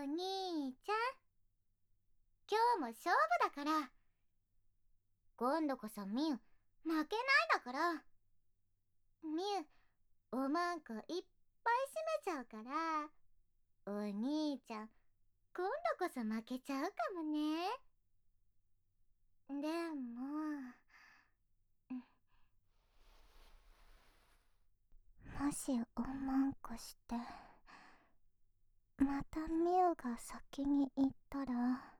兄ちゃん、今日も勝負だから。今度こそみゆ、負けないだから。みゆ、おまんこいっぱい閉めちゃうから、お兄ちゃん、今度こそ負けちゃうかもね。でも、もしおまんこして、またみゆが先に行ったら、